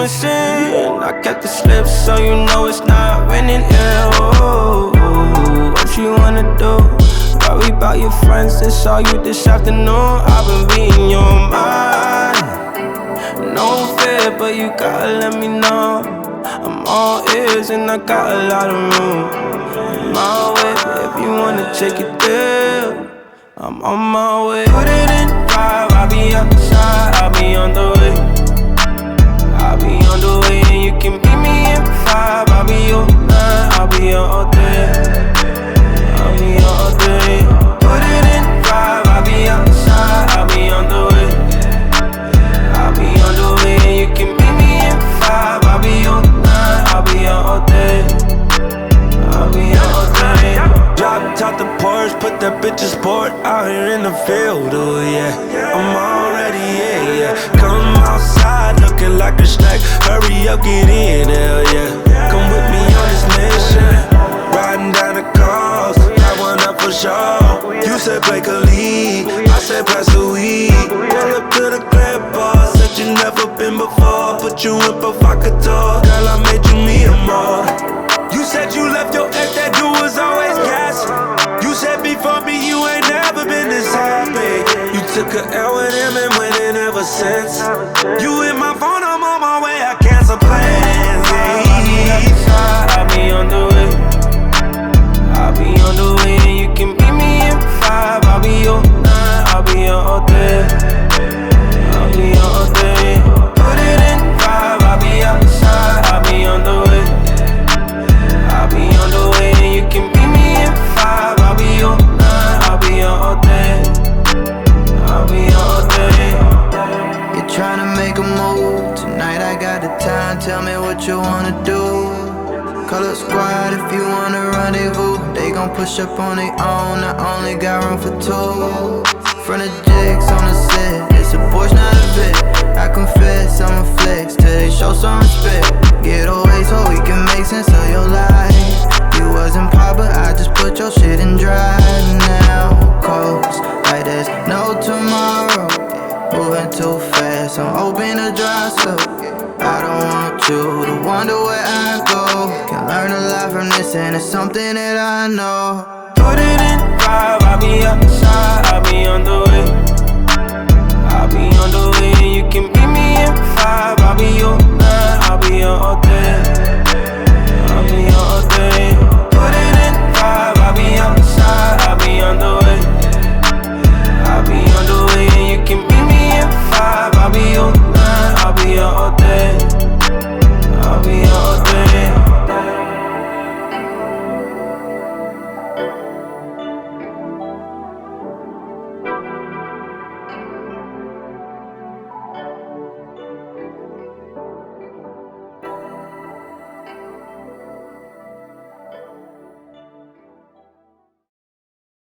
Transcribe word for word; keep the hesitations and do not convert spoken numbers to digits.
missing. I kept the slips so you know it's not raining. Yeah, oh, what you wanna do? Worry about your friends, they saw you this afternoon. I've been reading your mind. No fear, but you gotta let me know. I'm all ears and I got a lot of room. I'm my way, if you wanna take it there, I'm on my way. Put it in five, I'll be outside, I'll be on the way. I'll be on the way and you can meet me in five. I'll be your nine, I'll be your all day. I'll be your all day. Put it in five, I'll be outside, I'll be on the way. I'll be on the way and you can meet me in five. I'll be your nine, I'll be your all day. I'll be your all day. Drop top the Porsche, put that bitch in sport out here in the field, oh yeah. I'm already, yeah, yeah. Come outside looking like a snack. Hurry up, get in, hell yeah. Come with me on this mission. Riding down the coast, I one up for sure. You said play Khalid, I said pass the weed. Pull up to the club bar, said you never been before. Put you in provocateur, girl I made you me a more. You said you left your ex, that dude was always gas. You said before me you ain't never been this happy. You took a L with him and went in ever since. You hit my phone, I'm on my way, I cancel plans. I'll be on the way. I'll be on the way and you can meet me in five. I'll be your nine, I'll be your all day. I'll be your all day. Put it in five, I'll be outside, I'll be on the way. I'll be on the way and you can meet me in five. I'll be your nine, I'll be your all day. I'll be your all day. You're trying to make a move. Tonight I got the time, tell me what you wanna do. Call up squad if you wanna rendezvous. They gon' push up on their own, I only got room for two. Front of jigs on the set, it's a Porsche, not a Vic. I confess, I'm a flex till they show some respect. Get away so we can make sense of your life. You wasn't pop, but I just put your shit in drive. Now coast, like there's no tomorrow. Moving too fast, I'm hoping to dry slow. I don't want you to wonder where I go. Can learn a lot from this and it's something that I know. Put it in five, I'll be outside, I'll be on the way. I'll be on the way and you can meet me in five. I'll be your nine, I'll be your all day.